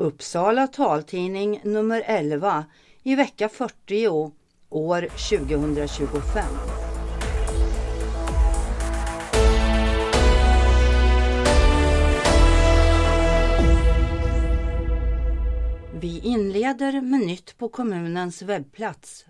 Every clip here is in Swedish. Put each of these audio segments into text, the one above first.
Uppsala taltidning nummer 11 i vecka 40 år 2025. Vi inleder med nytt på kommunens webbplats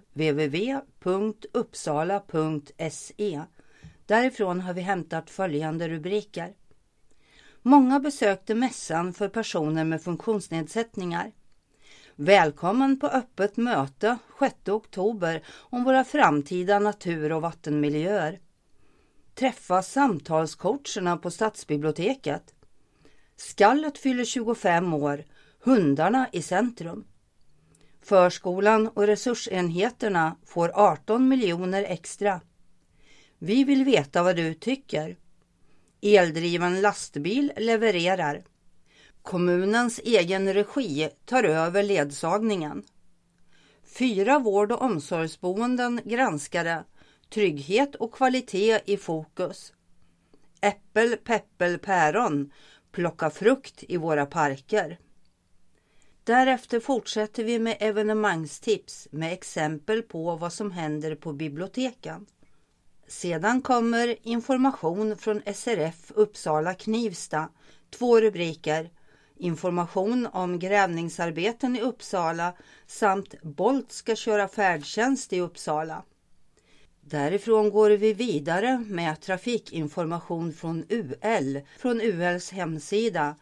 www.uppsala.se. Därifrån har vi hämtat följande rubriker. Många besökte mässan för personer med funktionsnedsättningar. Välkommen på öppet möte 6 oktober om våra framtida natur- och vattenmiljöer. Träffa samtalscoacherna på Stadsbiblioteket. Skallet fyller 25 år, hundarna i centrum. Förskolan och resursenheterna får 18 miljoner extra. Vi vill veta vad du tycker. Eldriven lastbil levererar. Kommunens egen regi tar över ledsagningen. 4 vård- och omsorgsboenden granskade. Trygghet och kvalitet i fokus. Äppel, peppel, päron. Plocka frukt i våra parker. Därefter fortsätter vi med evenemangstips med exempel på vad som händer på biblioteken. Sedan kommer information från SRF Uppsala Knivsta, 2 rubriker, information om grävningsarbeten i Uppsala samt Bolt ska köra färdtjänst i Uppsala. Därifrån går vi vidare med trafikinformation från från ULs hemsida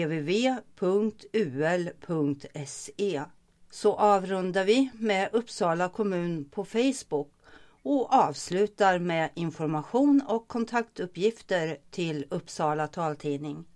www.ul.se. Så avrundar vi med Uppsala kommun på Facebook och avslutar med information och kontaktuppgifter till Uppsala taltidning.